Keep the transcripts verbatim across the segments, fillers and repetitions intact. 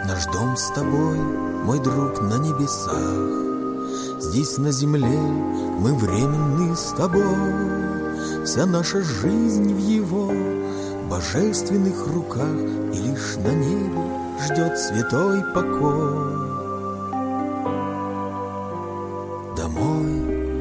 Наш дом с тобой, мой друг, на небесах. Здесь на земле мы временны с тобой. Вся наша жизнь в его божественных руках, и лишь на небе ждет святой покой. Домой,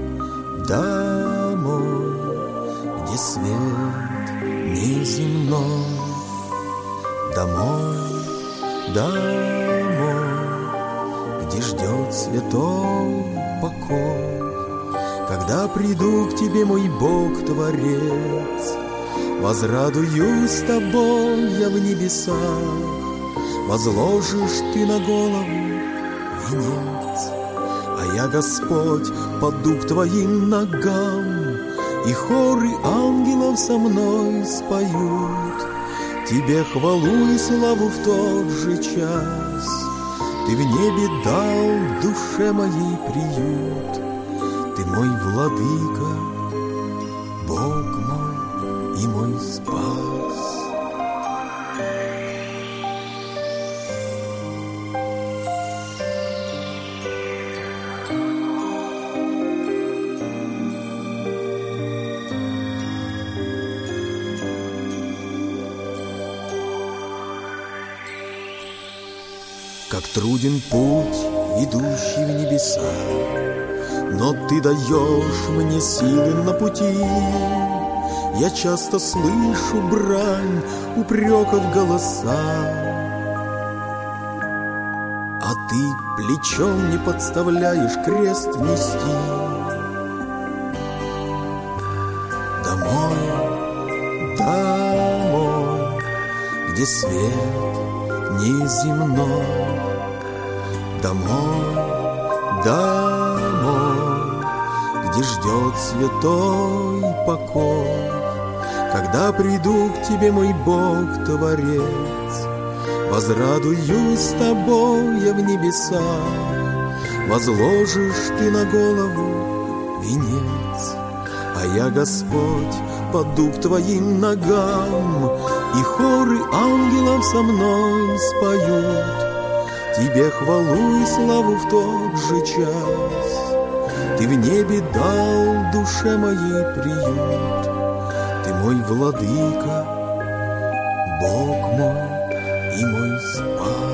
домой, где свет неземной. Домой, домой, где ждет святой покой. Когда приду к тебе, мой Бог-творец, возрадуюсь с тобой я в небесах. Возложишь ты на голову венец, а я, Господь, паду к твоим ногам, и хоры ангелов со мной споют тебе хвалу и славу в тот же час. Ты в небе дал душе моей приют, ты мой владыка, Бог мой и мой спас. Как труден путь, идущий в небеса, но ты даешь мне силы на пути. Я часто слышу брань, упреков голоса, а ты плечом не подставляешь крест нести. Домой, домой, где свет неземной. Домой, домой, где ждет святой покой. Когда приду к тебе, мой Бог-творец, возрадуюсь с тобой я в небесах. Возложишь ты на голову венец, а я, Господь, паду к твоим ногам, и хоры ангелов со мной споют тебе хвалу и славу в тот же час. Ты в небе дал душе моей приют, ты мой владыка, Бог мой и мой спас.